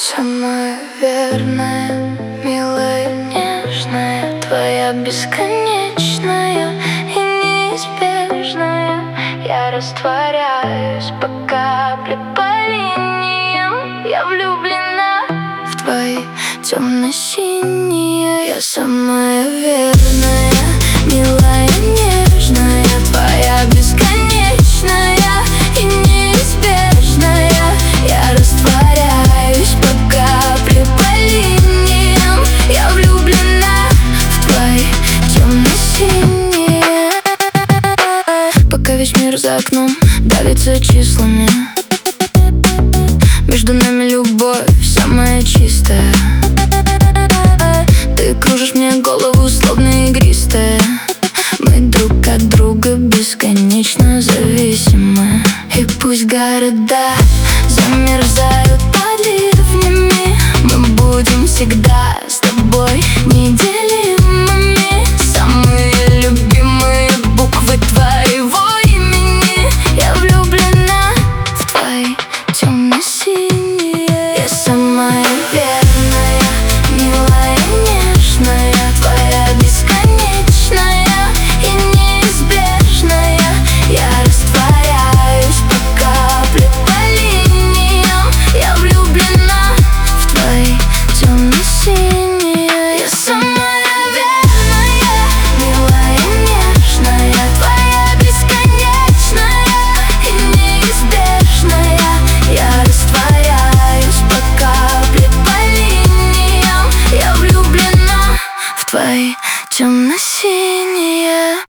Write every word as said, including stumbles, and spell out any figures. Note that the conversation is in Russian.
самая верная, милая, нежная, твоя бесконечная и неизбежная. Я растворяюсь по капле, по линиям. Я влюблена в твои темно-синие. Я самая верная, милая, нежная.